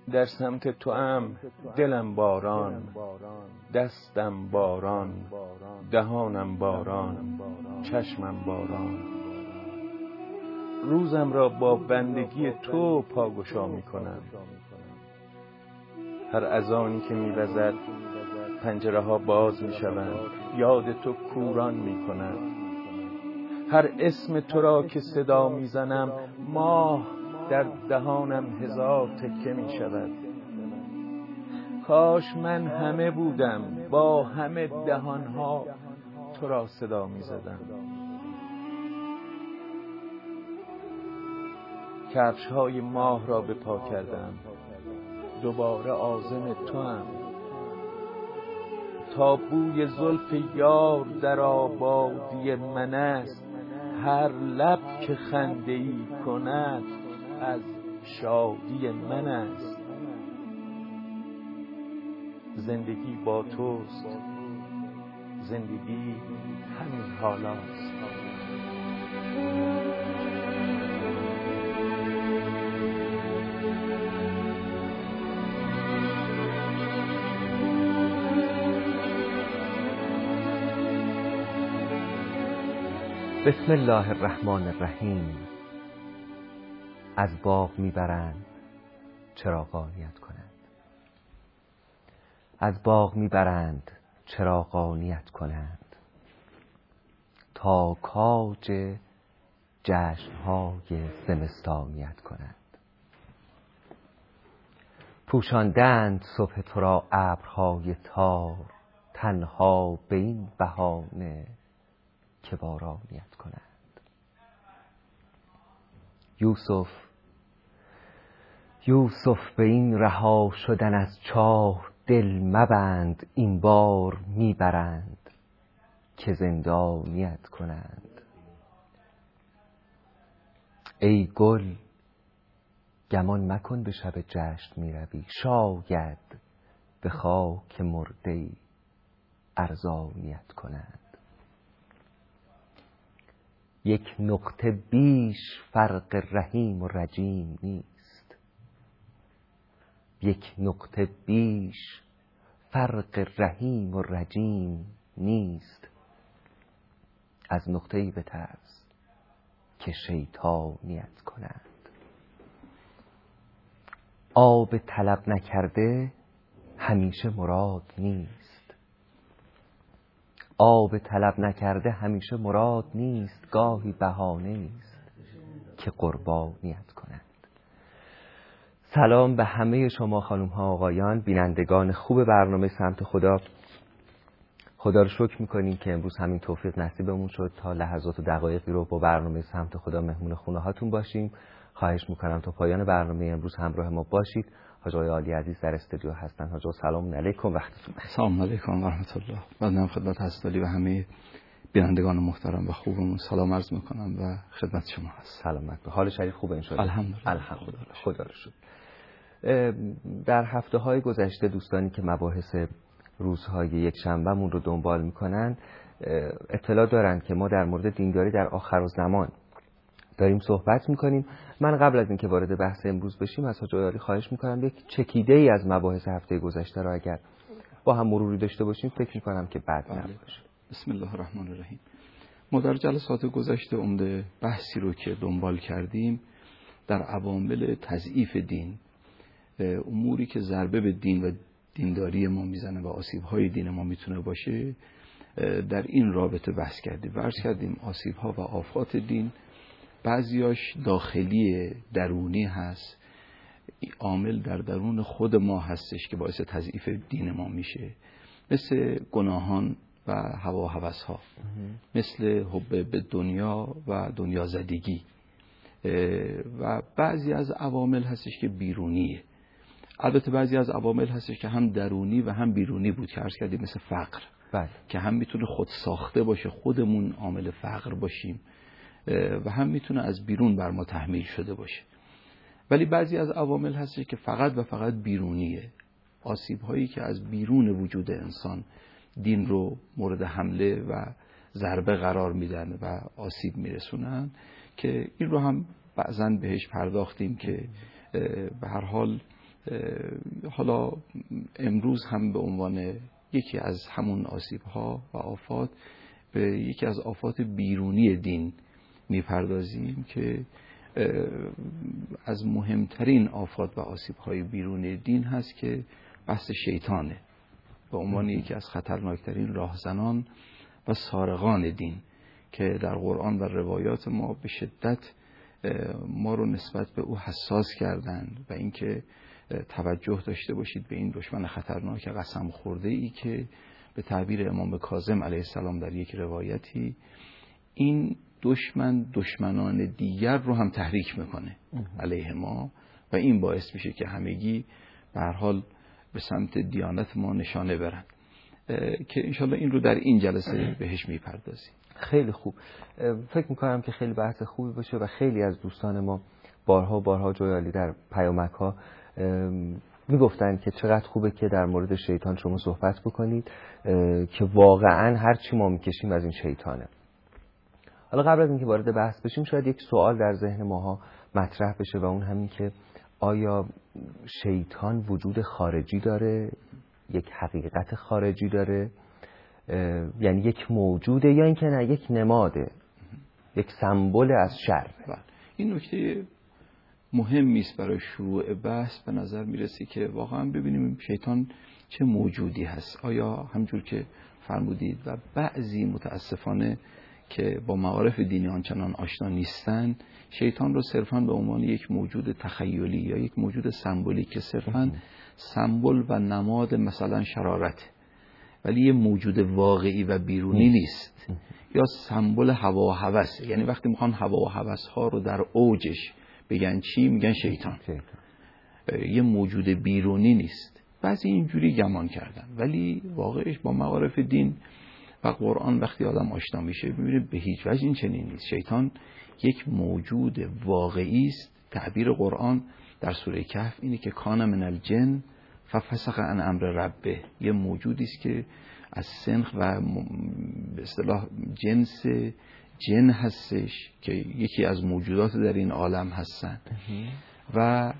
در سمت توام دلم باران، دستم باران، دهانم باران، چشمم باران. روزم را با بندگی تو پاگشا می کنم. هر اذانی که می وزد پنجره ها باز می شوند، یاد تو کوران می کند. هر اسم تو را که صدا می زنم، ماه در دهانم هزار تکه می شود. کاش من همه بودم، با همه دهانها تو را صدا می زدم. کفش های ماه را به پا کردم، دوباره عازم تو هم. تا بوی زلف یار در آبادی من است، هر لب که خنده ای کند از شادی من است. زندگی با توست، زندگی همین حالاست. بسم الله الرحمن الرحیم. از باغ میبرند چراغانیت کنند. از باغ میبرند چراغانیت کنند، تا کاج جشنهای زمستانیت کنند. پوشاندند صبح تو را ابرهای تار، تنها به این بهانه که بارانیت کنند. یوسف به این رها شدن از چاه دل مبند، این بار میبرند که زندانیت کنند. ای گل گمان مکن به شب جشن میروی، شاید به خاک مرده‌ای ارزانیت کنند. یک نقطه بیش فرق رحیم و رجیم نیست، یک نقطه بیش فرق رحیم و رجیم نیست. از نقطه‌ای بترس که شیطانیت کنند. آب طلب نکرده همیشه مراد نیست، آب طلب نکرده همیشه مراد نیست. گاهی بهانه است که قربانیت کنند. سلام به همه شما خانم ها آقایان، بینندگان خوب برنامه سمت خدا. خدا رو شکر میکنیم که امروز همین توفیق نصیبمون شد تا لحظات و دقایقی رو با برنامه سمت خدا مهمون خونه هاتون باشیم. خواهش میکنم تا پایان برنامه امروز همراه ما باشید. حاج آقای عالی عزیز در استودیو هستن. حاج آقا سلام علیکم، وقتتون بخیر. سلام علیکم و رحمت الله. بنده خدمت حضرت و همه بینندگان محترم و خوبمون سلام عرض میکنم و خدمت شما هست. سلامت به حال شریف خوبه ان شاء الله. الحمدلله. خدا رو شکر. در هفته‌های گذشته دوستانی که مباحث روزهای یک شنبهمون رو دنبال میکنن اطلاع دارن که ما در مورد دینداری در آخرالزمان داریم صحبت میکنیم. من قبل از اینکه وارد بحث امروز بشیم از حاج عالی خواهش میکنم یک چکیده ای از مباحث هفته گذشته را اگر با هم مروری داشته باشیم فکر میکنم که بد نباشه. بسم الله الرحمن الرحیم. ما در جلسات گذشته عمده بحثی رو که دنبال کردیم در عوامل تضعیف دین، اموری که ضربه به دین و دینداری ما میزنه و آسیب‌های دین ما میتونه باشه، در این رابطه بحث کردیم. عرض کردیم آسیب‌ها و آفات دین بعضیاش داخلی درونی هست، عامل در درون خود ما هستش که باعث تضعیف دین ما میشه، مثل گناهان و هوا و هوس‌ها، مثل حب به دنیا و دنیا زدگی، و بعضی از عوامل هستش که بیرونیه. البته بعضی از عوامل هستش که هم درونی و هم بیرونی بود که عرض کردیم، مثل فقر که هم میتونه خود ساخته باشه، خودمون عامل فقر باشیم، و هم میتونه از بیرون بر ما تحمیل شده باشه. ولی بعضی از عوامل هستش که فقط و فقط بیرونیه، آسیب هایی که از بیرون وجود انسان دین رو مورد حمله و ضربه قرار میدن و آسیب میرسونن، که این رو هم بعضن بهش پرداختیم که به هر حال حالا امروز هم به عنوان یکی از همون آسیب‌ها و آفات به یکی از آفات بیرونی دین میپردازیم که از مهمترین آفات و آسیب‌های بیرونی دین هست که بحث شیطانه، به عنوان یکی از خطرناکترین راهزنان و سارقان دین که در قرآن و روایات ما به شدت ما رو نسبت به او حساس کردند و اینکه توجه داشته باشید به این دشمن خطرناک قسم خورده ای که به تعبیر امام کاظم علیه السلام در یک روایتی این دشمنان دیگر رو هم تحریک میکنه علیه ما و این باعث میشه که همگی به هر حال به سمت دیانت ما نشانه برن که انشالله این رو در این جلسه بهش میپردازیم. خیلی خوب. فکر میکنم که خیلی بحث خوبی باشه و خیلی از دوستان ما بارها جویالی در پیامک ها میگفتن که چقدر خوبه که در مورد شیطان شما صحبت بکنید که واقعا هر چی ما میکشیم از این شیطانه. حالا قبل از اینکه وارد بحث بشیم شاید یک سوال در ذهن ماها مطرح بشه و اون همین که آیا شیطان وجود خارجی داره، یک حقیقت خارجی داره، یعنی یک موجوده یا اینکه نه یک نماده، یک سمبل از شر؟ این نکته مهمی است برای شروع بحث. به نظر میرسه که واقعا ببینیم شیطان چه موجودی هست. آیا همجور که فرمودید و بعضی متاسفانه که با معارف دینی آنچنان آشنا نیستن شیطان رو صرفاً به عنوان یک موجود تخیلی یا یک موجود سمبولیک که صرفاً سمبل و نماد مثلا شرارت ولی یه موجود واقعی و بیرونی نیست، یا سمبل هوا و هوس. یعنی وقتی میخوان هوا و هوس ها رو در اوجش بگن چی میگن شیطان. یه موجود بیرونی نیست. بعضی اینجوری گمان کردن ولی واقعش با معارف دین و قرآن وقتی آدم آشنا میشه میبینه به هیچ وجه این چنین نیست. شیطان یک موجود واقعی است. تعبیر قرآن در سوره کهف اینه که کان من الجن ففسق عن امر ربه، یه موجودی است که از سنخ و به اصطلاح جنس جن هستش که یکی از موجودات در این عالم هستن و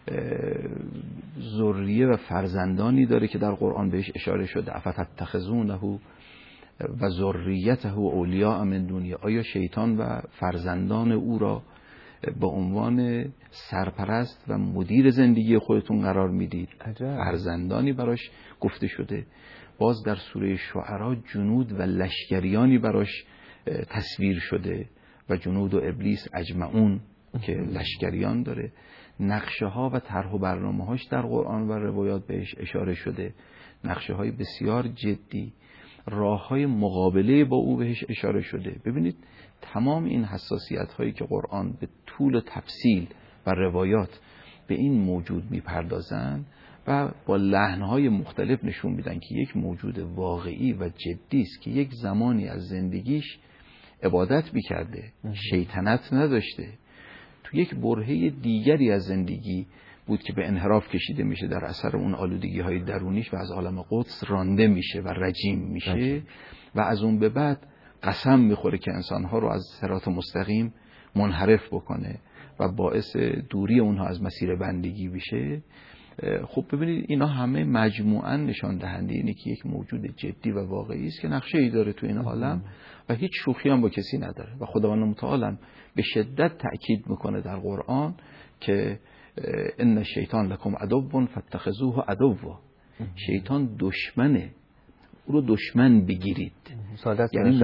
ذریه و فرزندانی داره که در قرآن بهش اشاره شده افتتخذونه و ذریته اولیاء من دونه. آیا شیطان و فرزندان او را به عنوان سرپرست و مدیر زندگی خودتون قرار میدید؟ فرزندانی براش گفته شده. باز در سوره شعرا جنود و لشکریانی براش تصویر شده و جنود و ابلیس اجمعون که لشکریان داره. نقشه ها و طرح و برنامه هاش در قرآن و روایات بهش اشاره شده، نقشه های بسیار جدی، راه های مقابله با او بهش اشاره شده. ببینید تمام این حساسیت هایی که قرآن به طول و تفصیل و روایات به این موجود میپردازن و با لحنهای مختلف نشون میدن که یک موجود واقعی و جدی است که یک زمانی از زندگیش عبادت میکرده، شیطنت نداشته، تو یک برهه دیگری از زندگی بود که به انحراف کشیده میشه در اثر اون آلودگی های درونیش و از عالم قدس رانده میشه و رجیم میشه و از اون به بعد قسم میخوره که انسانها رو از صراط مستقیم منحرف بکنه و باعث دوری اونها از مسیر بندگی بشه. خب ببینید اینا همه مجموعاً نشان دهنده اینه که یک موجود جدی و واقعی است که نقشه‌ای داره تو این عالم و هیچ شوخی هم با کسی نداره و خداوند متعال به شدت تأکید میکنه در قرآن که ان الشیطان لکم عدو فاتخذوه عدوا. شیطان دشمنه، او رو دشمن بگیرید. یعنی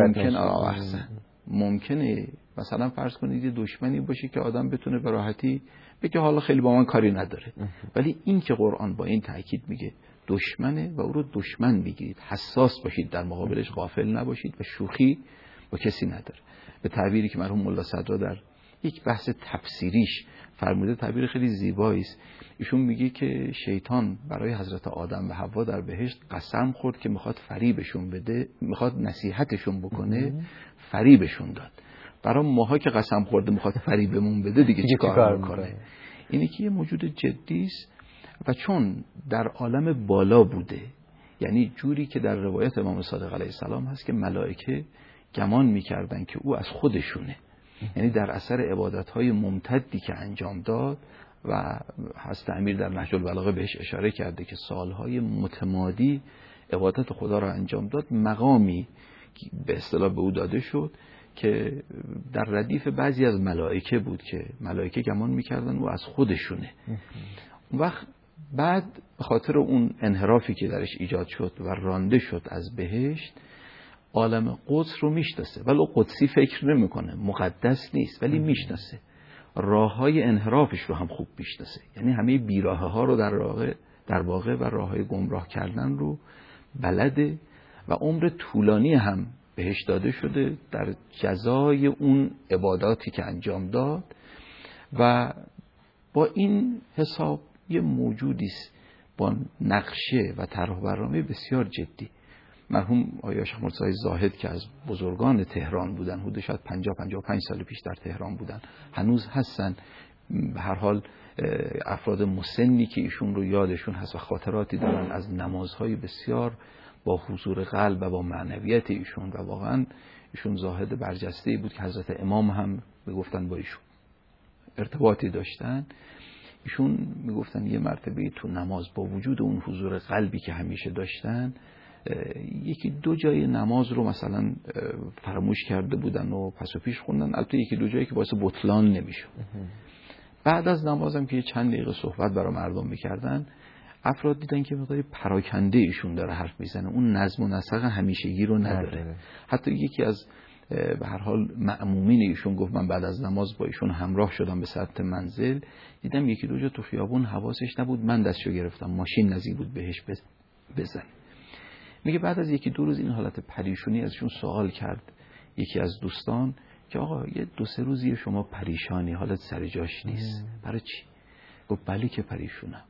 ممکنه مثلا فرض کنید یه دشمنی باشه که آدم بتونه به راحتی بگه حالا خیلی با من کاری نداره، ولی این که قرآن با این تأکید میگه دشمنه و او رو دشمن بگیرید، حساس باشید در مقابلش، غافل نباشید و شوخی با کسی نداره. به تعبیری که مرحوم ملا صدرا در یک بحث تفسیریش فرموده، تعبیر خیلی زیبایی است. ایشون میگه که شیطان برای حضرت آدم و حوا در بهشت قسم خورد که میخواد فریبشون بده، میخواد نصیحتشون بکنه، فریبشون داد. برای ماها که قسم خورده میخواد فریبمون بده دیگه چی کار میکنه؟ اینه که یه موجود جدی است و چون در عالم بالا بوده، یعنی جوری که در روایت امام صادق علیه السلام هست که ملائکه گمان میکردن که او از خودشونه، یعنی در اثر عبادت‌های ممتدی که انجام داد و حضرت امیر در نهج البلاغه بهش اشاره کرده که سالهای متمادی عبادت خدا را انجام داد، مقامی به اصطلاح به او داده شد که در ردیف بعضی از ملائکه بود که ملائکه گمان میکردن او از خودشونه. اون وقت بعد به خاطر اون انحرافی که درش ایجاد شد و رانده شد از بهشت، عالم قدس رو میشناسه، ولی قدسی فکر نمیکنه، مقدس نیست ولی میشناسه، راههای انحرافش رو هم خوب میشناسه، یعنی همه بیراهه ها رو در واقع و راههای گمراه کردن رو بلده و عمر طولانی هم بهش داده شده در جزای اون عباداتی که انجام داد. و با این حساب یه موجودی است با نقشه و طرح و برنامه بسیار جدی. مرحوم آقای شیخ مرتضی زاهد که از بزرگان تهران بودن، حدود شاید 50-55 سال پیش در تهران بودن، هنوز هستن. به هر حال افراد مسنی که ایشون رو یادشون هست و خاطراتی دارن از نمازهای بسیار با حضور قلب و با معنویت ایشون، و واقعا ایشون زاهد برجسته‌ای بود که حضرت امام هم میگفتن با ایشون ارتباطی داشتن. ایشون میگفتن یه مرتبه تو نماز با وجود اون حضور قلبی که همیشه داشتن، یکی دو جای نماز رو مثلا فراموش کرده بودن و پس و پیش خوندن، البته یکی دو جایی که باعث بطلان نمیشه. بعد از نمازم که چند دقیقه صحبت برای مردم میکردن، افراد دیدن که مقداری پراکنده ایشون داره حرف میزنه، اون نظم و نسق همیشگی رو نداره. حتی یکی از به هر حال مأمومین ایشون گفت من بعد از نماز با ایشون همراه شدم به سمت منزل، دیدم یکی دو جا تو خیابون حواسش نبود، من دستشو گرفتم، ماشین نزدیک بود بهش بزنه. میگه بعد از یکی دو روز این حالت پریشونی ازشون سوال کرد یکی از دوستان که آقا یه 2-3 روزی شما پریشانی، حالت سر جاش نیست، برای چی؟ گفت بلی که پریشونم.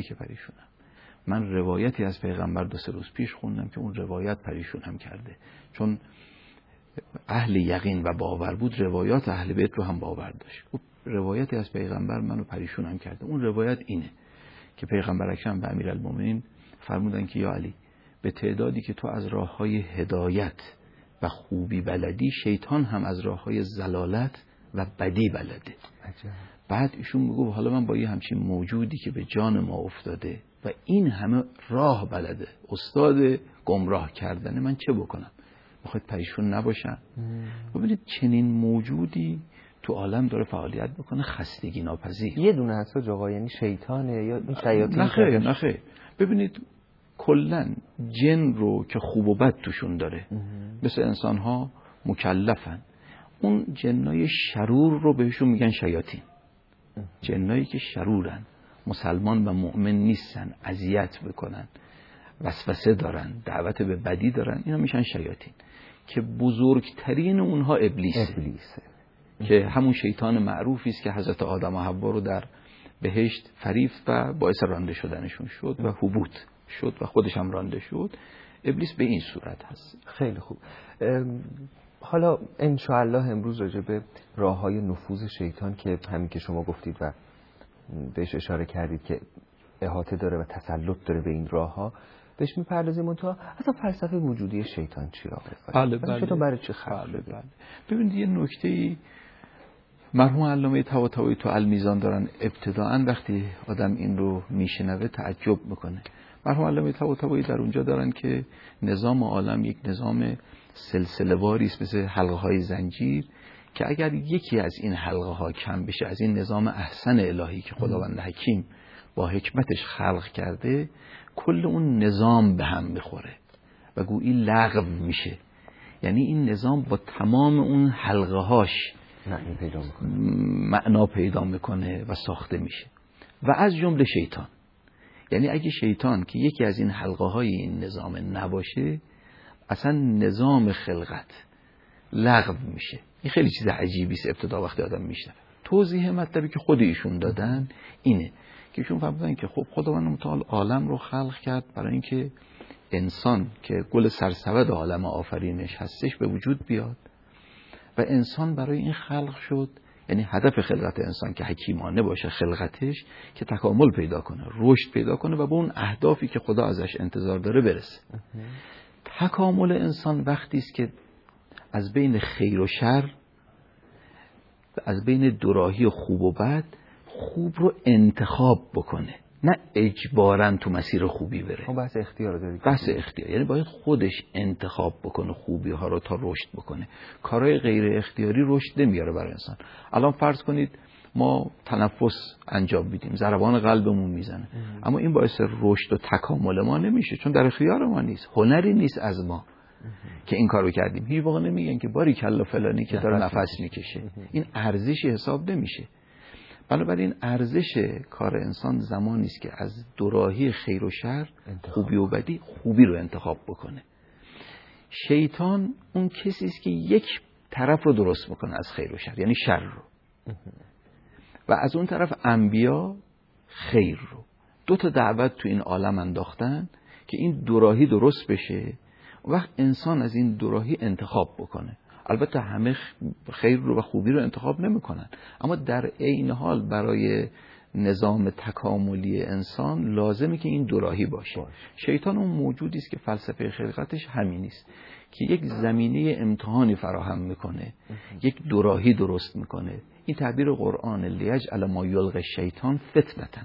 من روایتی از پیغمبر 2-3 روز پیش خوندم که اون روایت پریشونم کرده، چون اهل یقین و باور بود، روایات اهل بیت رو هم باور داشت. گفت روایتی از پیغمبر منو پریشونم کرده. اون روایت اینه که پیغمبر اکرم به امیرالمومنین فرمودن که یا علی، به تعدادی که تو از راههای هدایت و خوبی بلدی، شیطان هم از راههای ضلالت و بدی بلده. بعد ایشون میگه حالا من با یه همچین موجودی که به جان ما افتاده و این همه راه بلده، استاد گمراه کردن، من چه بکنم؟ میخواید پریشون نباشم؟ ببینید چنین موجودی تو عالم داره فعالیت میکنه، خستگی ناپذیر. یه دونه هست آقا، یعنی شیطانه یا این شیاطین؟ نه خیر. ببینید کلن جن رو که خوب و بد توشون داره، مثل انسان ها مکلفن. اون جنای شرور رو بهشون میگن شیاطین. جنایی که شرورن، مسلمان و مؤمن نیستن، اذیت میکنن، وسوسه دارن، دعوت به بدی دارن، اینا میشن شیاطین. که بزرگترین اونها ابلیسه. که همون شیطان معروفی است که حضرت آدم و حوا رو در بهشت فریفت و باعث رانده شدنشون شد و حبوط شد و خودش هم رانده شد. ابلیس به این صورت هست. خیلی خوب. حالا انشاءالله امروز راجع به راه‌های نفوذ شیطان که همین که شما گفتید و بهش اشاره کردید که احاطه داره و تسلط داره به این راه‌ها بهش میپردازیم. اونطور اصلا فلسفه وجودی شیطان چیه آقای؟ بله. شیطان برای چه خلق شده؟ بله. ببینید یه نکته‌ای مرحوم علامه طباطبایی تو المیزان دارن، ابتداءً وقتی آدم این رو میشنوه تعجب میکنه. مرحوم علامه طباطبایی در اونجا دارن که نظام عالم یک نظام سلسله واری است، مثل حلقه های زنجیر، که اگر یکی از این حلقه ها کم بشه از این نظام احسن الهی که خداوند حکیم با حکمتش خلق کرده، کل اون نظام به هم میخوره و گویی لغو میشه. یعنی این نظام با تمام اون حلقه هاش معنا پیدا میکنه و ساخته میشه. و از جمله شیطان، یعنی اگه شیطان که یکی از این حلقه های این نظام نباشه، اصلا نظام خلقت لغو میشه. این خیلی چیز عجیبی است ابتدا وقتی آدم میشنوه. توضیح مطلبی که خود ایشون دادن اینه که ایشون فهمیدن که خب خداوند متعال عالم رو خلق کرد برای اینکه انسان که گل سرسبد عالم آفرینش هستش به وجود بیاد، و انسان برای این خلق شد، یعنی هدف خلقت انسان که حکیمانه باشه خلقتش، که تکامل پیدا کنه، رشد پیدا کنه و به اون اهدافی که خدا ازش انتظار داره برسه. تکامل انسان وقتی است که از بین خیر و شر، از بین دوراهی و خوب و بد، خوب رو انتخاب بکنه، نه اجباراً تو مسیر خوبی بره. اون بحث اختیار داره. بحث اختیار یعنی باید خودش انتخاب بکنه خوبی ها رو تا رشد بکنه. کارهای غیر اختیاری رشد نمیاره برای انسان. الان فرض کنید ما تنفس انجام میدیم، ضربان قلبمون میزنه، اما این باعث رشد و تکامل ما نمیشه، چون در اختیار ما نیست، هنری نیست از ما که این کارو کردیم. هیچ واقع نمیگن که باری کلا فلانی که داره نفس میکشه، این ارزشی حساب نمیشه. بنابراین ارزش کار انسان زمانی است که از دوراهی خیر و شر، خوبی و بدی، خوبی رو انتخاب بکنه. شیطان اون کسی است که یک طرف رو درست میکنه از خیر و شر، یعنی شر رو، و از اون طرف انبیا خیر رو. دو تا دعوت تو این عالم انداختن که این دوراهی درست بشه، وقت انسان از این دوراهی انتخاب بکنه. البته همه خیر رو و خوبی رو انتخاب نمیکنن، اما در عین حال برای نظام تکاملی انسان لازمه که این دوراهی باشه. شیطان اون موجودی است که فلسفه خلقتش همین است که یک زمینه امتحانی فراهم میکنه، یک دوراهی درست میکنه. این تعبیر قرآن، لیجعل ما یلقی الشیطان فتنة،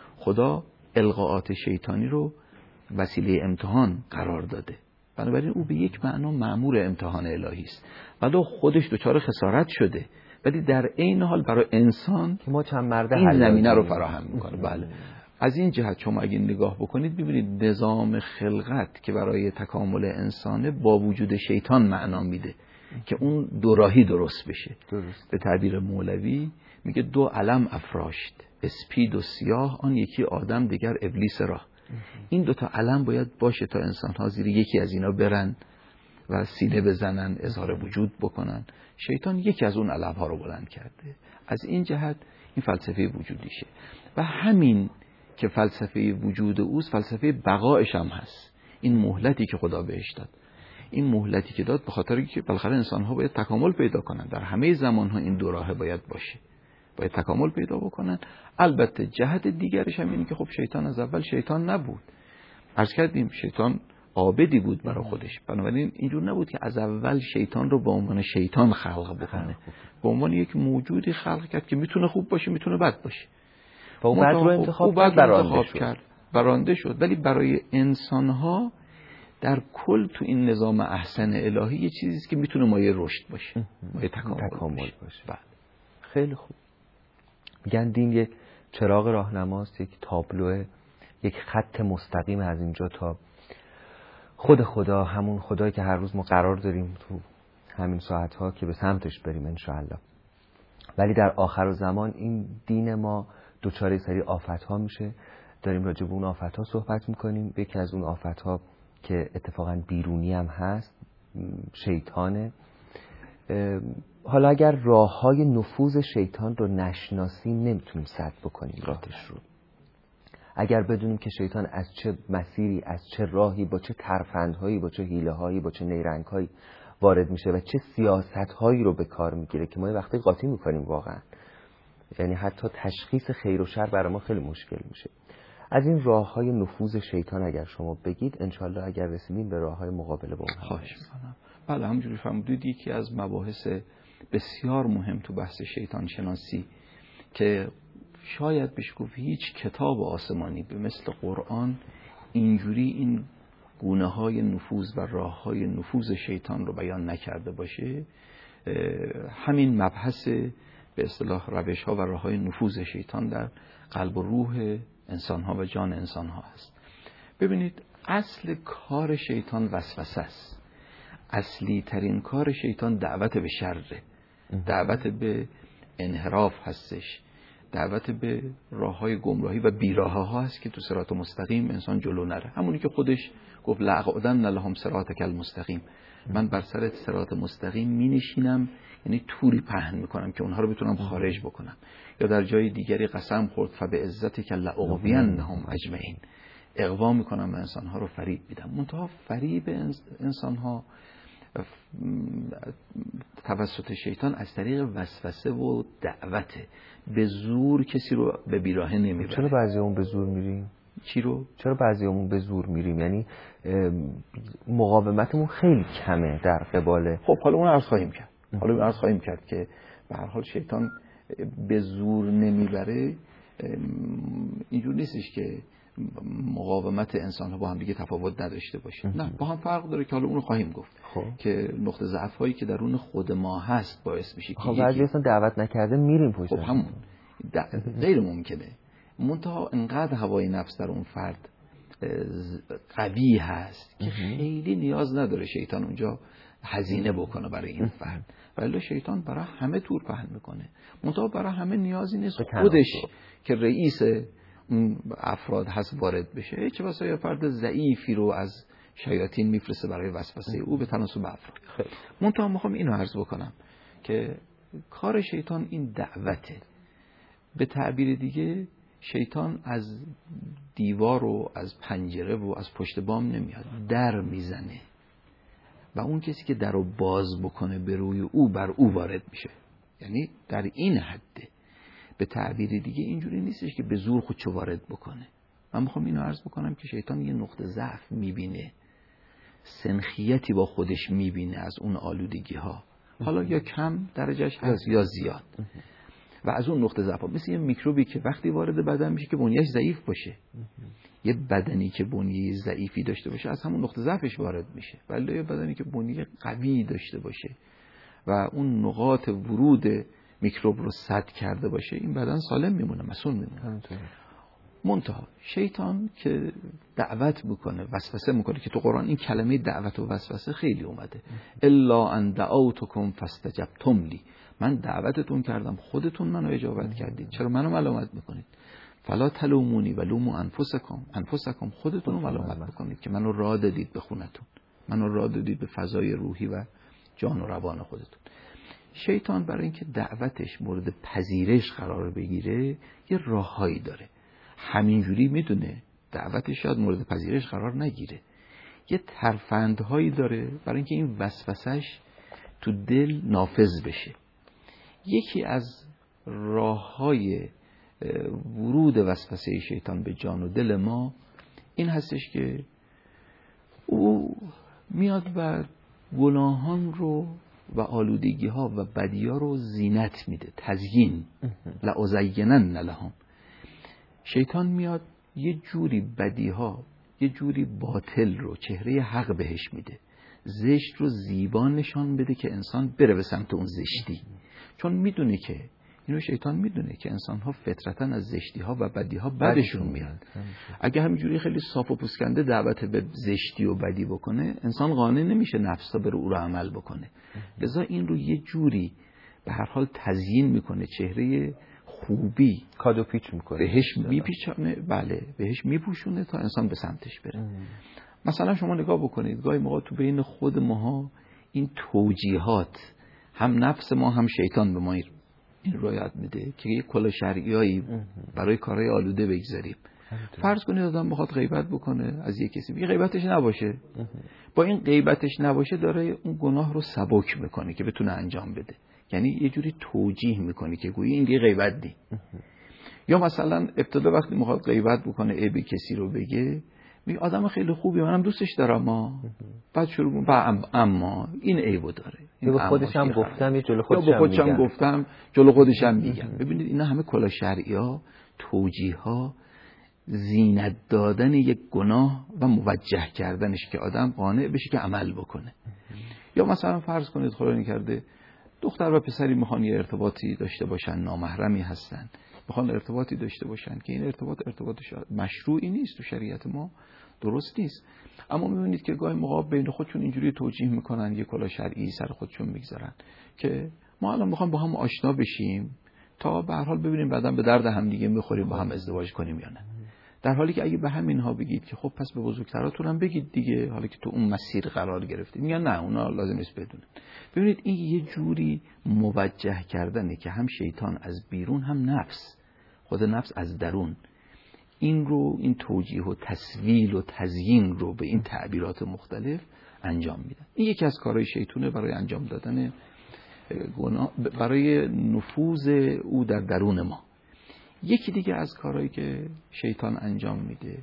خدا القاءات شیطانی رو وسیله امتحان قرار داده. بنابراین او به یک معنا مأمور امتحان الهی است، ولی خودش دچار خسارت شده، ولی در عین حال برای انسان که ما چند مرده این زمینه رو فراهم میکنه. بله، از این جهت شما اگه نگاه بکنید ببینید نظام خلقت که برای تکامل انسانه با وجود شیطان معنا میده که اون دوراهی درست بشه. به تعبیر مولوی میگه دو علم افراشت، اسپید و سیاه، آن یکی آدم دیگر ابلیس راه. این دوتا علم باید باشه تا انسان ها زیر یکی از اینا برن و سینه بزنن، اظهار وجود بکنن. شیطان یکی از اون علم ها رو بلند کرده. از این جهت این فلسفه وجودیشه و همین که فلسفه وجود اوست فلسفه بقایش هم هست. این مهلتی که خدا بهش داد، این مهلتی که داد به خاطر که بالاخره انسان ها باید تکامل پیدا کنن، در همه زمان ها این دو راه باید باشه، باید تکامل پیدا بکنن. البته جهت دیگرش هم اینه که خب شیطان از اول شیطان نبود، عرض کردیم شیطان عابدی بود برای خودش، بنابراین اینجور نبود که از اول شیطان رو به عنوان شیطان خلق بکنه، به عنوان یک موجودی خلق کرد که میتونه خوب باشه میتونه بد باشه و اون بعد رو انتخاب کرد، برنده شد. ولی برای انسان ها در کل تو این نظام احسن الهی یه چیزیست که میتونه مایه رشد باشه، مایه تکامل باشه. بله. خیلی خوب. میگن دین یک چراغ راهنماست، یک تابلو، یک خط مستقیم از اینجا تا خود خدا، همون خدایی که هر روز ما قرار داریم تو همین ساعتها که به سمتش بریم انشاءالله. ولی در آخر زمان این دین ما دوچاره سری آفت‌ها میشه. داریم راجع به اون آفت‌ها صحبت میکنیم. یکی از اون آفت‌ها که اتفاقا بیرونی هم هست شیطانه. حالا اگر راه‌های نفوذ شیطان رو نشناسیم نمیتونیم سد بکنیم راهش رو. اگر بدونیم که شیطان از چه مسیری، از چه راهی، با چه ترفندهایی، با چه حیله‌هایی، با چه نیرنگ‌هایی وارد میشه و چه سیاست‌هایی رو به کار میگیره که ما یه وقتی قاطی میکنیم واقعا، یعنی حتی تشخیص خیر و شر برای ما خیلی مشکل میشه. از این راه‌های نفوذ شیطان اگر شما بگید انشالله اگر رسیدیم به راه‌های مقابله با اون خواهش می‌کنم. بله، همونجوری فرمودید یکی از مباحث بسیار مهم تو بحث شیطان شناسی که شاید بهش گفت هیچ کتاب آسمانی به مثل قرآن اینجوری این گونه‌های نفوذ و راه‌های نفوذ شیطان رو بیان نکرده باشه، همین مبحث به اصطلاح روش‌ها و راه‌های نفوذ شیطان در قلب و روح انسان‌ها و جان انسان‌ها هست. ببینید اصل کار شیطان وسوسه است. اصلی ترین کار شیطان دعوت به شره، دعوت به انحراف هستش، دعوت به راه‌های گمراهی و بیراهه‌ها هست که تو صراط مستقیم انسان جلو نره. همونی که خودش گفت لأقعدن لهم صراطک المستقیم، من بر سر صراط مستقیم می‌نشینم، یعنی توری پهن می‌کنم که اونها رو بتونم خارج بکنم. یا در جای دیگری قسم خورد فبعزتک لأغوینهم اجمعین، اغوا می‌کنم و انسان‌ها رو فریب میدم. منتها فریب انسان‌ها توسط شیطان از طریق وسوسه و دعوت، به زور کسی رو به بیراهه نمیبره. چرا بعضیامون به زور میریم؟ چی رو؟ چرا بعضیامون به زور میریم؟ یعنی مقاومتمون خیلی کمه در قبال. خب حالا اون عرض خواهیم کرد. حالا عرض خواهیم کرد که به هر حال شیطان به زور نمیبره، اینجور نیستش که مقاومت انسان ها با هم دیگه تفاوت نداشته باشه. نه، با هم فرق داره که حالا اون رو خواهیم گفت که نقطه ضعف هایی که درون خود ما هست باعث میشه که بعضی اصلا دعوت نکرده میریم پشت. همون غیر ممکنه. منتها انقدر هوای نفس در اون فرد قوی هست که خیلی نیاز نداره شیطان اونجا هزینه بکنه برای این فرد، ولی شیطان برای همه تور پهن میکنه. منتها برای همه نیازی نیست خودش که رئیس اون افراد هست وارد بشه. چه بسا یا فرد ضعیفی رو از شیاطین میفرسته برای وسوسه او به تناسب افراد. منتها میخوام اینو عرض بکنم که کار شیطان این دعوته. به تعبیر دیگه شیطان از دیوار و از پنجره و از پشت بام نمیاد، در میزنه و اون کسی که در رو باز بکنه به روی او بر او وارد میشه. یعنی در این حده. به تعبیر دیگه اینجوری نیستش که به زور خودشو وارد بکنه. من میخوام اینو عرض بکنم که شیطان یه نقطه ضعف میبینه، سنخیتی با خودش میبینه از اون آلودگی ها، حالا یا کم درجهش هست یا زیاد، و از اون نقطه ضعف مثل یه میکروبی که وقتی وارد بدن میشه که بنیه‌اش ضعیف باشه. یه بدنی که بنیه ضعیفی داشته باشه از همون نقطه ضعفش وارد میشه، ولی یه بدنی که بنیه قوی داشته باشه و اون نقاط ورود میکروب رو سد کرده باشه، این بدن سالم میمونه، مسئول میمونه. منتها شیطان که دعوت میکنه، وسوسه میکنه، که تو قرآن این کلمه دعوت و وسوسه خیلی اومده. الا ان دعوتکم فاستجبتم لی، من دعوتتون کردم خودتون منو اجابت کردید، چرا منو ملامت میکنید؟ فلا تلومونی ولوموا انفسکم، خودتون رو ملامت میکنید که منو راه دادید به خونتون، منو راه دادید به فضای روحی و جان و روان خودتون. شیطان برای اینکه دعوتش مورد پذیرش قرار بگیره یه راههایی داره. همینجوری میدونه دعوتش شاید مورد پذیرش قرار نگیره، یه ترفندهایی داره برای اینکه این وسوسش تو دل نافذ بشه. یکی از راههای ورود وسوسه شیطان به جان و دل ما این هستش که او میاد و گناهان رو و آلودگی ها و بدی ها رو زینت میده، تزیین. لأزینن لهم. شیطان میاد یه جوری بدی ها، یه جوری باطل رو چهره حق بهش میده، زشت رو زیبا نشان بده که انسان بره به سمت اون زشتی. چون میدونه که اینو شیطان میدونه که انسان ها فطرتاً از زشتی ها و بدی ها بدشون میاد. اگه همینجوری خیلی صاف و پوسکنده دعوت به زشتی و بدی بکنه، انسان قانع نمیشه نفس تا بره او رو عمل بکنه. لذا این رو یه جوری به هر حال تزیین میکنه، چهره خوبی کادو پیچ میکنه، بهش میپیچونه، بله بهش میپوشونه تا انسان به سمتش بره. مثلا شما نگاه بکنید گاهی موقع تو بین خود ماها این توجیهات، هم نفس ما هم شیطان به ما این رایت میده که یک کلا شرعیایی برای کارهای آلوده بگذاریم. فرض کنید آدم بخواد غیبت بکنه از یک کسی، این غیبتش نباشه، با این غیبتش نباشه داره اون گناه رو سبک میکنه که بتونه انجام بده، یعنی یه جوری توجیه میکنه که گویی این دیگه غیبت نی. یا مثلا ابتدا وقتی میخواد غیبت بکنه عیب کسی رو بگه، میگه آدم خیلی خوبی منم دوستش دارم، بعد شروع میکنه اما این عیبو داره، این خودش هم گفتم، یه جلو خودش هم گفتم، جلو خودش هم میگم. ببینید اینا همه کلا شرعی‌ها، توجیه‌ها، زینت دادن یک گناه و موجه کردنش که آدم قانع بشه که عمل بکنه. یا مثلا فرض کنید خدا نکرده دختر و پسری میخوان یه ارتباطی داشته باشن، نامحرمی هستن، میخوان ارتباطی داشته باشن که این ارتباط مشروعی نیست، تو شریعت ما درست نیست. اما میبینید که گاهی موقع بین خودشون اینجوری توجیه میکنن، یه کلا شرعی سر خودشون میگذارن که ما الان میخوام با هم آشنا بشیم تا به هر حال ببینیم بعداً به درد هم دیگه میخوریم، با هم ازدواج کنیم یا نه. در حالی که اگه به همینها بگید که خب پس به بزرگتراتون هم بگید دیگه، حالا که تو اون مسیر قرار گرفتید، میگن نه اونا لازم نیست بدونن. ببینید این یه جوری موجه کردنه که هم شیطان از بیرون هم نفس، خود نفس از درون، این توجیه و تسویل و تزیین رو به این تعبیرات مختلف انجام میدن. این یکی از کارهای شیطانه برای انجام دادن گناه، برای نفوذ او در درون ما. یکی دیگه از کارهایی که شیطان انجام میده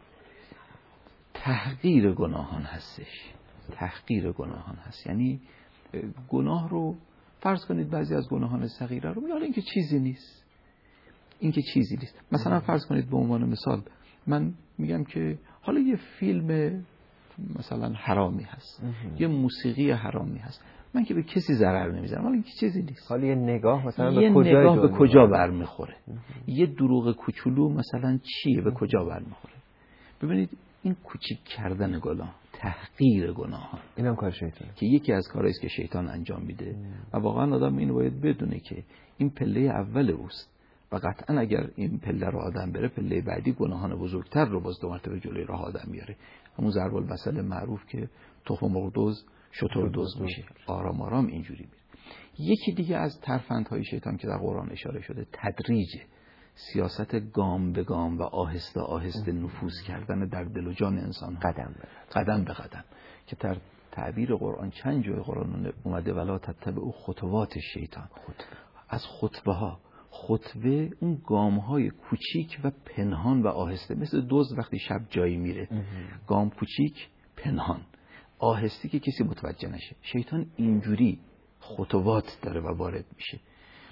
تحقیر گناهان هستش. تحقیر گناهان هست، یعنی گناه رو فرض کنید بعضی از گناهان صغیره رو میگن این که چیزی نیست، این که چیزی نیست. مثلا فرض کنید به عنوان مثال من میگم که حالا یه فیلم مثلا حرامی هست، یه موسیقی حرامی هست، من که به کسی ضرر نمیزنم، حالا این که چیزی نیست. حالا یه نگاه مثلا به کجا برمیخوره؟ یه دروغ کوچولو مثلا چیه، به کجا برمیخوره؟ ببینید این کوچیک کردن گناه، تحقیر گناه، اینم کار شیطانه که یکی از کارهایی است که شیطان انجام میده و واقعا آدم اینو باید بدونه که این پله اول اوست و قطعا اگر این پله رو آدم بره، پله بعدی گناهان بزرگتر رو باز 2 مرتبه جلوی راه آدم میاره. همون ضرب المثل معروف که تخم مرغ دزد شتر دزد میشه، آرام آرام اینجوری میره. یکی دیگه از ترفندهای شیطان که در قرآن اشاره شده تدریجه، سیاست گام به گام و آهسته آهسته نفوذ کردن در دل و جان انسان ها، قدم به قدم، که در تعبیر قرآن چند جای قرآن اومده ولا تتبعوا خطوات شیطان. از خطبه ها، خطبه اون گام های کوچیک و پنهان و آهسته، مثل دزد وقتی شب جایی میره، گام کوچیک پنهان آهسته که کسی متوجه نشه. شیطان اینجوری خطوات داره و وارد میشه.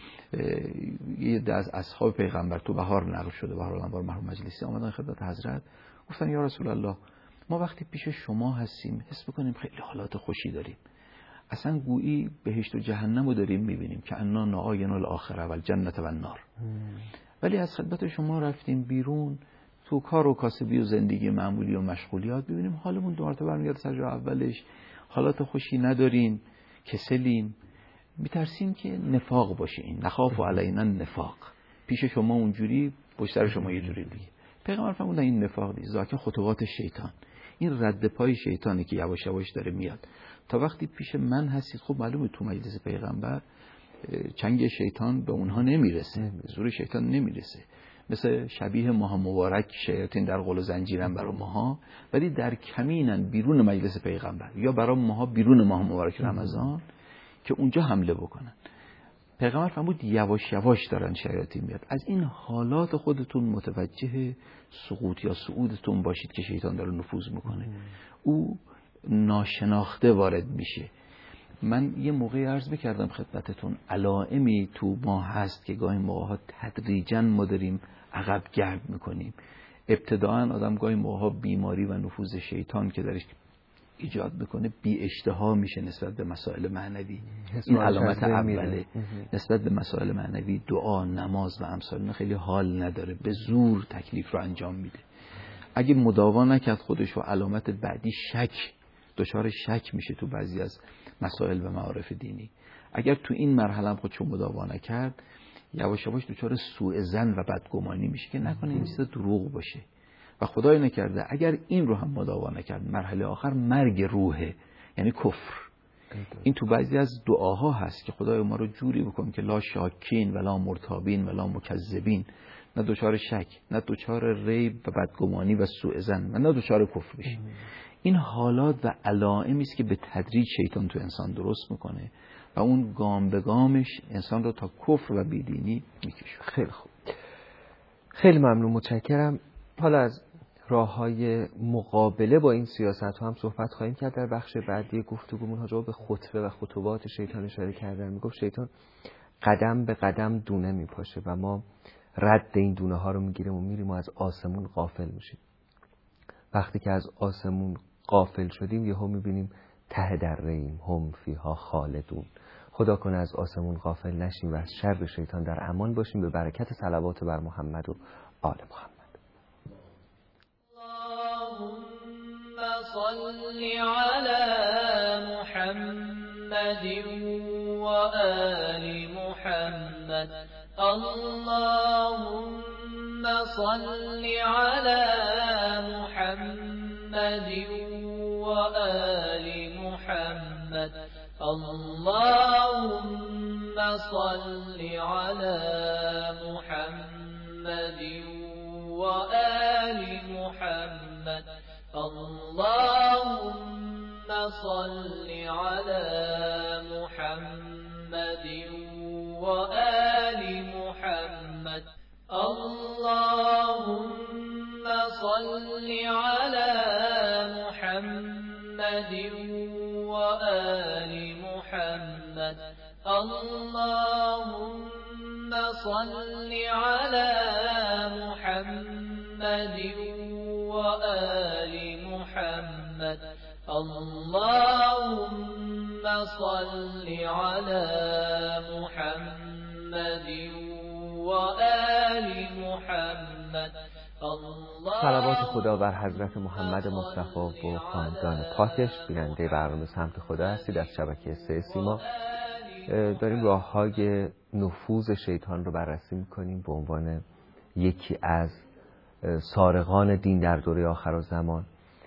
یه عده از اصحاب پیغمبر تو بهار نقل شده، بهار الانوار مرحوم مجلسی آمدن خدمت حضرت، گفتن یا رسول الله ما وقتی پیش شما هستیم حس بکنیم خیلی حالات خوشی داریم، اصلا گویی بهشت و جهنم رو داریم میبینیم که انا نعاین الاخره و الجنه و النار، ولی از خدمت شما رفتیم بیرون تو کار و کاسبی و زندگی معمولی و مشغولیات، ببینیم حالمون 2 مرتبه برمیگرده سر جای اولش، حالات خوشی نداریم، کسلیم، میترسیم که نفاق باشه، این نخاف علینا نفاق، پیش شما اونجوری پشت سر شما یه جوری دیگه. پیغمبر فرمودن این نفاق نیست، ذاک خطوات شیطان، این رد پای شیطانه که یواش یواش داره میاد. تا وقتی پیش من هستید، خب معلومه تو مجلس پیغمبر چنگ شیطان به اونها نمیرسه، زور شیطان نمیرسه، مثل شبیه ماه مبارک شیاطین در قل و زنجیرن برای ماها، ولی در کمینن بیرون مجلس پیغمبر یا برای ماها بیرون ماه مبارک رمضان که اونجا حمله بکنن. پیغمبر فرمود یواش یواش دارن شیاطین میاد. از این حالات خودتون متوجه سقوط یا صعودتون باشید که شیطان داره نفوذ میکنه، او ناشناخته وارد میشه. من یه موقعی عرض بکردم خدمتتون علائمی تو ما هست که گاهی موقع‌ها تدریجاً ما داریم عقب گرد میکنیم. ابتداعاً آدم گاهی موقع‌ها بیماری و نفوذ شیطان که درش ایجاد میکنه بی اشتها میشه نسبت به مسائل معنوی، این علامت اوله. نسبت به مسائل معنوی دعا، نماز و امثال اینا خیلی حال نداره، به زور تکلیف رو انجام میده. اگه مداوا نکرد خودش و علامت بعدی شک، دچار شک میشه تو بعضی از مسائل و معارف دینی. اگر تو این مرحله هم خودشو مداوا نکرد یواش یواش دچار سوء ظن و بدگمانی میشه که نکنه این چیز دروغ باشه و خدای نکرده اگر این رو هم مداوا نکرد مرحله آخر مرگ روحه، یعنی کفر. این تو بعضی از دعاها هست که خدای ما رو جوری بکن که لا شاکین ولا مرتابین ولا مکذبین، نه دچار شک، نه دچار ریب و بدگمانی و سوء ظن و نه دچار کفر بشی. این حالات و علائمی است که به تدریج شیطان تو انسان درست میکنه و اون گام به گامش انسان رو تا کفر و بیدینی میکشه. خیلی خوب، خیلی ممنون، متشکرم. حالا از راه‌های مقابله با این سیاست‌ها هم صحبت خواهیم کرد در بخش بعدی گفتگومون. حاجا به خطبه و خطوات شیطان اشاره کردن، میگفت شیطان قدم به قدم دونه میپاشه و ما رد این دونه ها رو میگیریم و میریم و از آسمون غافل میشیم. وقتی که از آسمون غافل شدیم یهو میبینیم ته دره‌ایم، هم فیها خالدون. خدا کنه از آسمون غافل نشیم و از شر شیطان در امان باشیم، به برکت صلوات بر محمد و آل محمد. اللهم صل علی محمد و آل محمد. اللهم صل علی محمد و آل محمد. اللهم صل علی محمد و آل محمد. اللهم صل علی محمد و آل محمد. اللهم صل علی محمد و آل محمد. صل على محمد وآل محمد اللهم صل على محمد وآل محمد. صلوات خدا بر حضرت محمد مصطفی و خاندان پاکش. بیننده برنامه سمت خدا هستید از شبکه 3 سیما. داریم راه‌های نفوذ شیطان رو بررسی می‌کنیم به عنوان یکی از سارقان دین در دوره آخرالزمان.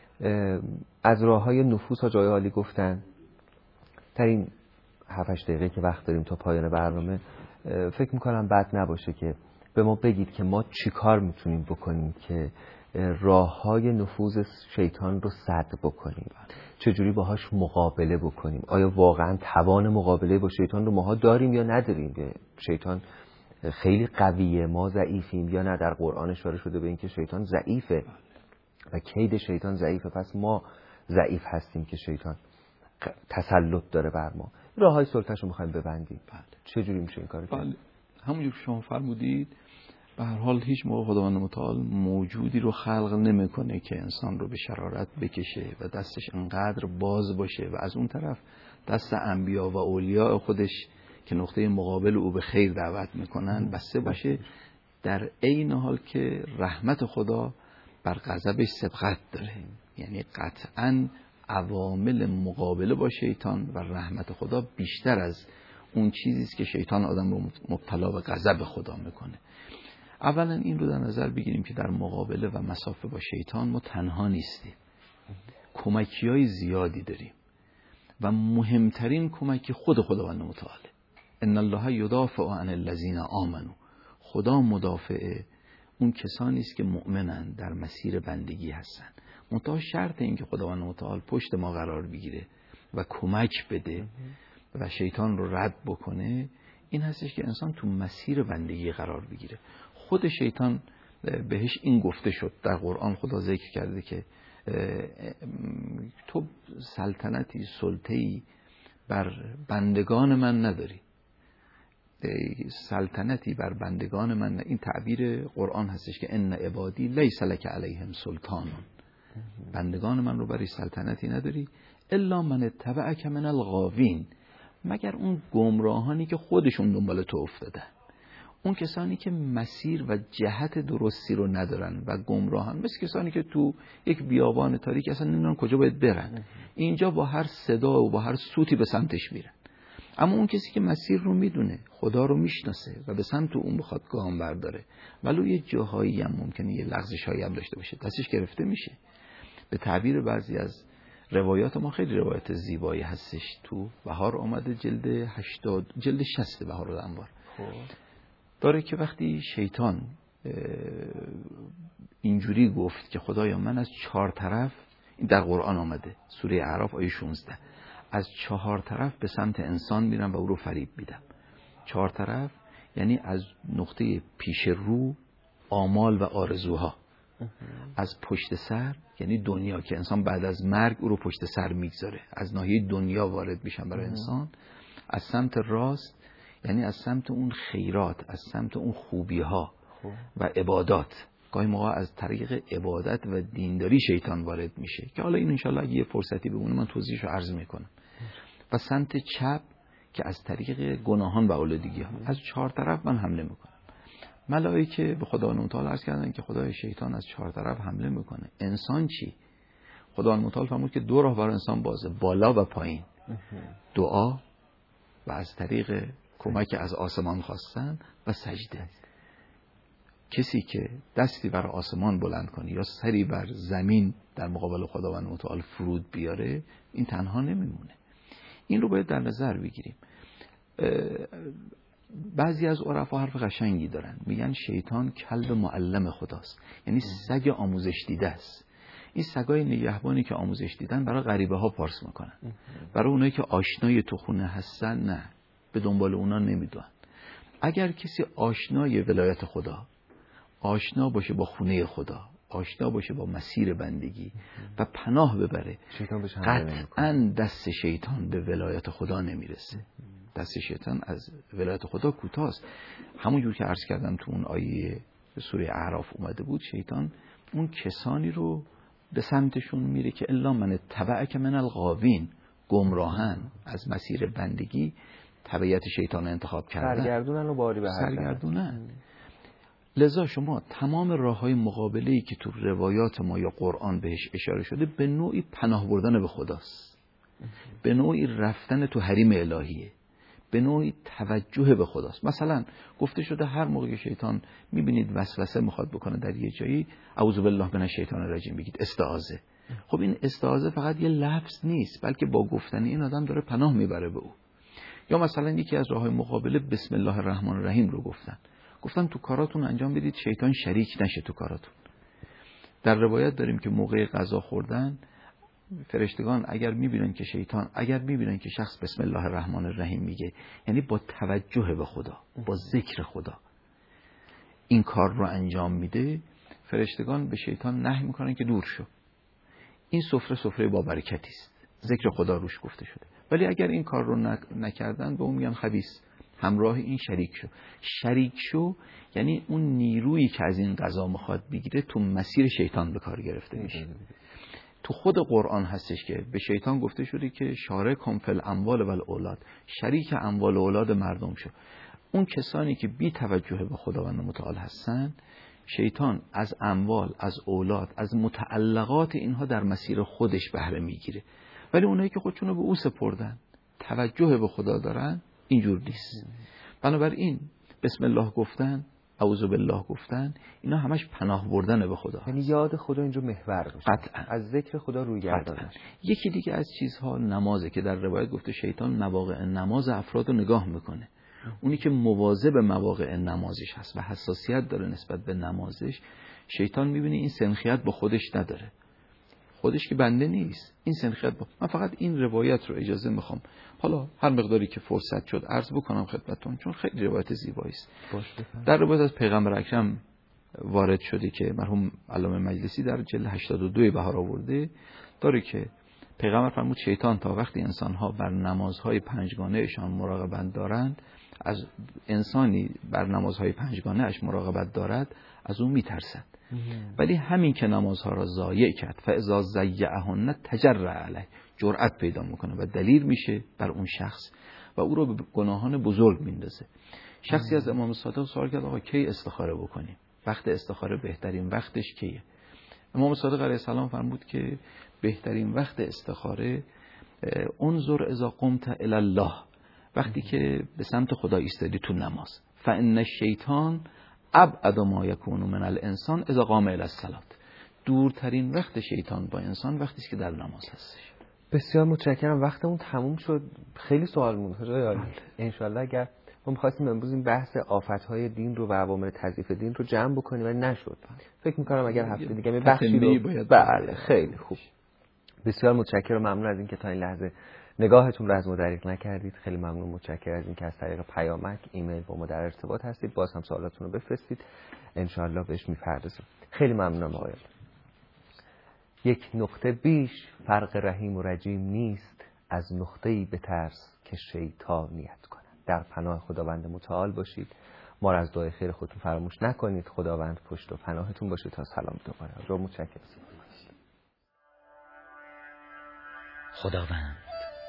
از راه‌های نفوذ ها جای عالی گفتن. در این 7-8 دقیقه که وقت داریم تا پایان برنامه فکر می‌کنم بد نباشه که به ما بگید که ما چی کار میتونیم بکنیم که راه‌های نفوذ شیطان رو سد بکنیم، چجوری باهاش مقابله بکنیم. آیا واقعا توان مقابله با شیطان رو ماها داریم یا نداریم؟ به شیطان خیلی قویه، ما ضعیفیم یا نه؟ در قرآن اشاره شده به اینکه شیطان ضعیفه و کید شیطان ضعیفه، پس ما ضعیف هستیم که شیطان تسلط داره بر ما. راه‌های سلطه‌شو می‌خوایم ببندیم. چجوری میشه این کارو کرد؟ همونجور که شما فرمودید، به هر حال هیچ موقع خداوند متعال موجودی رو خلق نمیکنه که انسان رو به شرارت بکشه و دستش انقدر باز باشه و از اون طرف دست انبیا و اولیاء خودش که نقطه مقابل او به خیر دعوت میکنن بسته باشه، در عین حال که رحمت خدا بر غضبش سبقت داره. یعنی قطعاً عوامل مقابله با شیطان و رحمت خدا بیشتر از اون چیزی است که شیطان آدم رو مبتلا به غضب خدا میکنه. اولا این رو در نظر بگیریم که در مقابله و مسافه با شیطان ما تنها نیستیم، کمکی‌های زیادی داریم و مهمترین کمکی خود خداوند متعال. ان الله یدافع عن الذین آمنوا. خدا مدافع اون کسانی است که مؤمنن، در مسیر بندگی هستن. منتها شرط این که خداوند متعال پشت ما قرار بگیره و کمک بده و شیطان رو رد بکنه، این هستش که انسان تو مسیر بندگی قرار بگیره. خود شیطان بهش این گفته شد، در قرآن خدا ذکر کرده که تو سلطنتی، سلطه‌ای بر بندگان من نداری، سلطنتی بر بندگان من این تعبیر قرآن هستش که ان عبادی لیس لک علیهم سلطان. بندگان من رو برای سلطنتی نداری الا من اتبعک من الغاوین، مگر اون گمراهانی که خودشون دنبال تو افتادن، اون کسانی که مسیر و جهت درستی رو ندارن و گمراهن، مثل کسانی که تو یک بیابان تاریک اصلا نمیدونن کجا باید برن، اینجا با هر صدا و با هر صوتی به سمتش میرن. اما اون کسی که مسیر رو میدونه، خدا رو میشناسه و به سمت اون بخواد گام برداره، ولو یه جاهایی هم ممکنه یه لغزش‌هایی هم داشته باشه، دستش گرفته میشه. به تعبیر بعضی از روایات ما خیلی روایت زیبایی هستش، تو بهار آمده جلد 60 بهار الانوار داره که وقتی شیطان اینجوری گفت که خدایا من از 4 طرف، این در قرآن آمده سوره اعراف آیه 16، از 4 طرف به سمت انسان میرم و او رو فریب میدم. 4 طرف یعنی از نقطه پیش رو آمال و آرزوها، از پشت سر یعنی دنیا که انسان بعد از مرگ او رو پشت سر میگذاره، از ناحیه دنیا وارد میشن برای انسان. از سمت راست یعنی از سمت اون خیرات، از سمت اون خوبی ها و عبادات. گاهی موقع از طریق عبادت و دینداری شیطان وارد میشه که حالا این انشالله اگه یه فرصتی بمونه من توضیحش رو عرض میکنم. و سمت چپ که از طریق گناهان و آلودگی ها. از 4 طرف من حمله میکنم. ملائکه به خداوند متعال عرض کردن که خدای شیطان از 4 طرف حمله میکنه، انسان چی؟ خداوند متعال فرمود که 2 راه برای انسان بازه، بالا و پایین. دعا و از طریق کمک از آسمان خواستن و سجده. کسی که دستی بر آسمان بلند کنه یا سری بر زمین در مقابل خداوند متعال فرود بیاره، این تنها نمیمونه. این رو باید در نظر بگیریم. بعضی از عرفا حرف قشنگی دارن، میگن شیطان کلب معلم خداست، یعنی سگ آموزش دیده است. این سگای نگهبانی که آموزش دیدن برای غریبه ها پارس میکنن، برای اونایی که آشنای تو خونه هستن نه، به دنبال اونا نمیدونن. اگر کسی آشنای ولایت خدا، آشنا باشه با خونه خدا، آشنا باشه با مسیر بندگی و پناه ببره، قطعاً دست شیطان به ولایت خدا نمیرسه. دست شیطان از ولایت خدا کوتاست. همونجور که عرض کردم تو اون آیه سوره اعراف اومده بود، شیطان اون کسانی رو به سمتشون میره که الا من تبعک من الغاوین، گمراهن، از مسیر بندگی تبعیت شیطان انتخاب کردن، سرگردونن و باری به سرگردونن. لذا شما تمام راههای مقابله‌ای که تو روایات ما یا قرآن بهش اشاره شده به نوعی پناه بردن به خداست، به نوعی رفتن تو حریم الهیه، به نوعی توجه به خداست. مثلا گفته شده هر موقع شیطان میبینید وسوسه میخواد بکنه در یه جایی، اعوذ بالله من الشیطان الرجیم بگید، استعاذه. خب این استعاذه فقط یه لفظ نیست، بلکه با گفتن این آدم داره پناه میبره به او. یا مثلا یکی از راههای مقابله بسم الله الرحمن الرحیم رو گفتن تو کاراتون انجام بدید شیطان شریک نشه تو کاراتون. در روایت داریم که موقع غذا خوردن فرشتگان اگر میبینن که شخص بسم الله الرحمن الرحیم میگه، یعنی با توجه به خدا، با ذکر خدا این کار رو انجام میده، فرشتگان به شیطان نهی میکنن که دور شو. این سفره با برکتی است، ذکر خدا روش گفته شده. ولی اگر این کار رو نکردن به اون میگن خبیث، همراه این شریک شو یعنی اون نیرویی که از این غذا میخواد بگیره تو مسیر شیطان به کار گرفته میشه. تو خود قرآن هستش که به شیطان گفته شده که شارکهم فی الاموال و الاولاد، شریک اموال و اولاد مردم شو. اون کسانی که بی توجه به خداوند متعال هستن، شیطان از اموال، از اولاد، از متعلقات اینها در مسیر خودش بهره میگیره. ولی اونایی که خودشونو به او سپردن، توجه به خدا دارن، اینجور نیست. بنابراین بسم الله گفتن، اعوذ بالله گفتن، اینا همش پناه بردن به خدا. یعنی یاد خدا اینجا محور باشه. قطعا. از ذکر خدا روی گردانش. یکی دیگه از چیزها نمازه که در روایت گفته شیطان مواقع نماز افراد رو نگاه میکنه. اونی که مواظب مواقع نمازش هست و حساسیت داره نسبت به نمازش، شیطان میبینه این سنخیت با خودش نداره. خودش که بنده نیست، این سنخیت با. من فقط این روایت رو اجازه میخوام حالا هر مقداری که فرصت شد عرض بکنم خدمتتون، چون خیلی روایت زیبایی است. در روایت از پیغمبر اکرم وارد شده که مرحوم علامه مجلسی در جلد 82 بهار آورده، داره که پیغمبر فرمود شیطان تا وقتی انسان‌ها بر نمازهای پنجگانه‌شان مراقبت دارند، از انسانی بر نمازهای پنجگانه‌اش مراقبت دارد از اون میترسد. ولی همین که نمازها را ضایع کرد، فاذا ضیعهن تجرأ علیه، جرأت پیدا میکنه و دلیل میشه بر اون شخص و او رو به گناهان بزرگ میندازه. شخصی از امام صادق سوال کرد آقا کی استخاره بکنیم؟ وقت استخاره بهترین وقتش کیه؟ امام صادق علیه السلام فرمود که بهترین وقت استخاره انظر اذا قمت الی الله، وقتی که به سمت خدا ایستادی تو نماز. فان الشیطان ابعد ما یکون من الانسان اذا قام الی الصلاه، دورترین وقت شیطان با انسان وقتی است که در نماز هستش. بسیار متشکرم. وقتمون تموم شد. خیلی سوال مونده جای عالی. ان شاءالله اگر ما می‌خواستیم امروز این بحث آفت‌های دین رو و عوامل تضعیف دین رو جمع بکنیم ولی نشد. فکر می‌کنم اگر هفته دیگه می بخشی رو بله خیلی خوب. بسیار متشکرم، ممنون از اینکه تا این لحظه نگاهتون رو از ما دریغ نکردید. خیلی ممنون، متشکرم از اینکه از طریق پیامک، ایمیل با ما در ارتباط هستید. باز هم سوالاتون رو بفرستید، ان شاءالله بهش می‌پردازیم. خیلی ممنونم آقایان. یک نقطه بیش فرق رحیم و رجیم نیست، از نقطه‌ای بترس که شیطانیت کند. در پناه خداوند متعال باشید. ما را از دعای خیر خودتون فراموش نکنید. خداوند پشت و پناهتون باشه. تا سلام دوباره. رو متشکرم. خداوند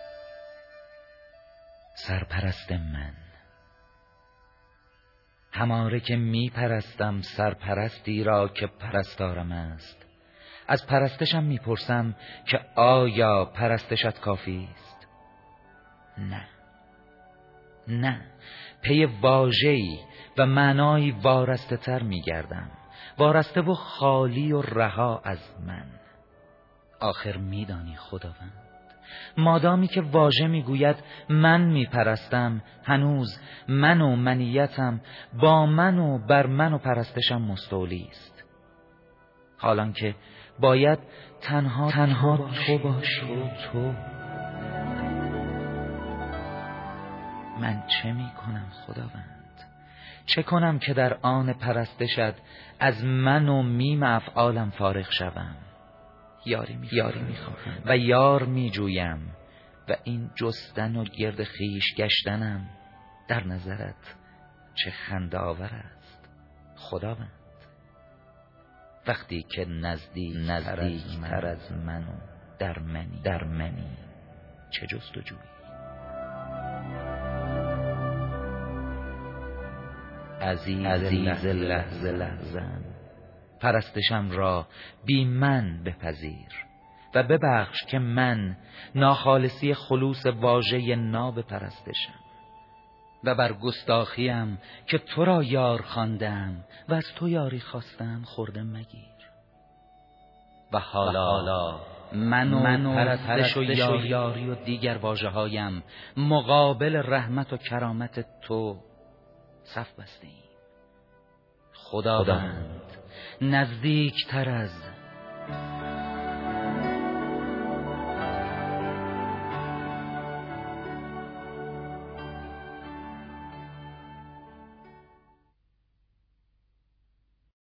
سرپرست من، هماره که می پرستم سرپرستی را که پرستارم است. از پرستشم می پرسم که آیا پرستشت کافی است؟ نه، پی واژه‌ای و معنایی وارسته تر می گردم، وارسته و خالی و رها از من. آخر می دانی خداوند، مادامی که واژه میگوید من میپرستم، هنوز من و منیتم با من و بر من و پرستشم مستولی است. حالان که باید تنها تو باشی. تو من چه میکنم خداوند؟ چه کنم که در آن پرستشت از من و میم افعالم فارغ شوم؟ یاری میخواهم و یار میجویم، و این جستن و گرد خیش گشتنم در نظرت چه خنده آور است خداوند؟ وقتی که نزدیک تر از من و در منی چه جستجویی؟ عزیز لحظه‌ام پرستشم را بی من بپذیر و ببخش که من ناخالصی خلوص واژه ناب پرستشم و بر گستاخیم که تو را یار خواندم و از تو یاری خواستم خورده مگیر. و حالا من و پرستش و یاری و دیگر واژه‌هایم مقابل رحمت و کرامت تو صف بستیم. خداوند نزدیک تر از